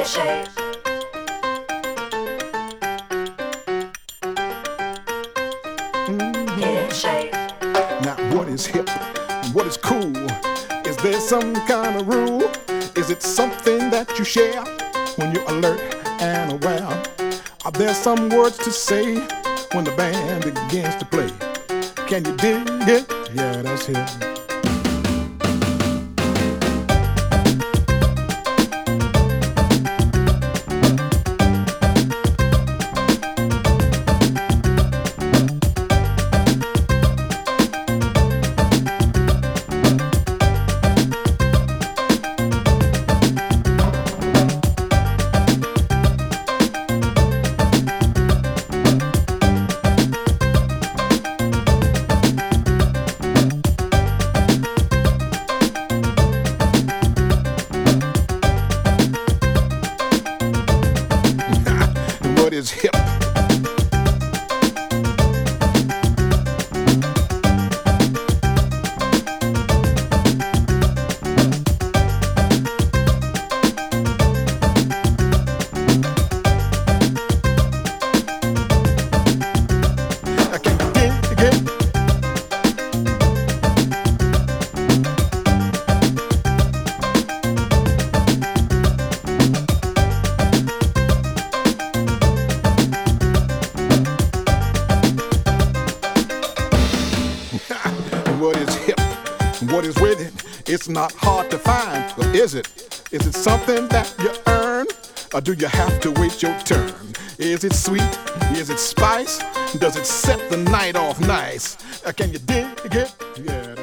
Now, what is hip? What is cool? Is there some kind of rule? Is it something that you share when you're alert and aware? Are there some words to say when the band begins to play? Can you dig it? Yeah, that's hip. What is hip? Can you dig it? What is hip? What is with it? It's not hard to find, or is it? Is it something that you earn, or do you have to wait your turn? Is it sweet? Is it spice? Does it set the night off nice? Can you dig it? Yeah.